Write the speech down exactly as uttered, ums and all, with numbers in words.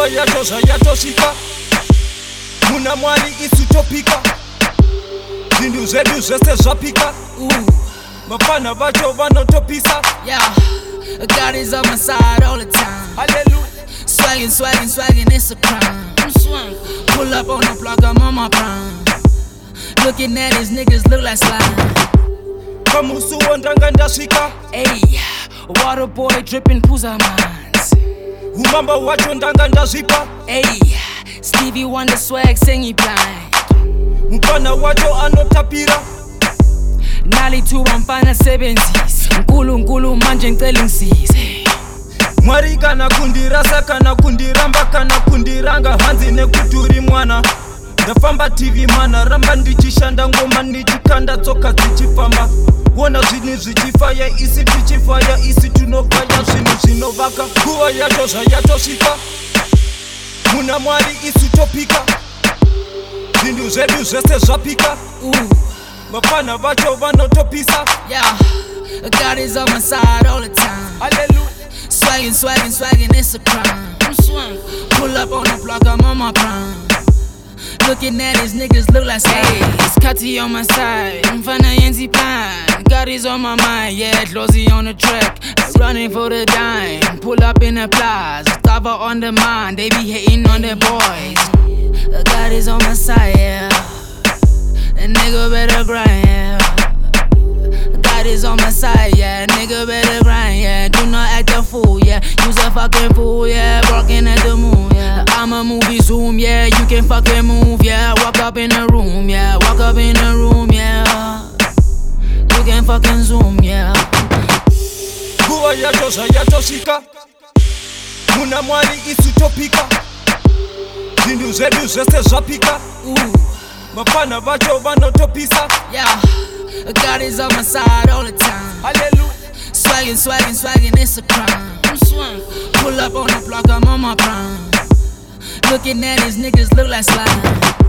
Nguva yatosha yatosika, muna mwari isutopika, zvinhu zvedu zvese zvapika, mafana vacho vanotopisa. Yeah, God is on my side all the time. Hallelujah. Swaggin', swaggin', swaggin', it's a crime. I'm swang. Pull up on the block, I'm on my prime. Looking at these niggas look like slime. Kamusuwo ndanga ndasvika, Ayy, water boy dripping puza mines. umamba wacho ndanga ndazvipa, Ayy, Stevie Wonder swag singing blind. mufana wacho anotapira, Nali tu wamfana seventies. Nkulu nkulu manje ngicela ungisize. mwari kana kundirasa kana kundiramba kana kundiranga hanzi nekuturi mwana. Ndafamba T V mana, ramba ndichishanda ngoma ndichikanda tsoka dzichifamba. Wona zvinhu zvichifaya isi tichifaya isi tunogaya zvinhu zvinovaka. Nguva yatosha yatosvika, muna mwari isu topika, zvinhu zvedu zvese zvapika, mafana vacho vanotopisa. Yeah, God is on my side all the time. Hallelujah. Swaggin', swaggin', swaggin', it's a crime. I'm swang. Pull up on the block, I'm on my prime. Looking at these niggas look like slaves. It's Cutty on my side, Mfana Yenzi plan. God is on my mind, yeah, Closey on the track. Running for the dime, pull up in the plaza. Stava on the mind, they be hating on the boys. God is on my side, yeah. A nigga better grind, yeah. God is on my side, yeah. Nigga better grind, yeah. Do not act a fool, yeah. You's a fucking fool, yeah. Walking at the moon, yeah. I'm a movie zoom, yeah. You can fucking move, yeah. Walk up in the room, yeah. Walk up in the room, yeah. You can fucking zoom, yeah. Nguva yatosha yatosika, muna mwari isutopika, zvinhu zvedu zvese zvapika, mafana vacho vanotopisa. Yeah, God is on my side all the time. Hallelujah. Swaggin', swaggin', swaggin', it's a crime. I'm swang. Pull up on the block, I'm on my prime. Looking at these niggas look like slime.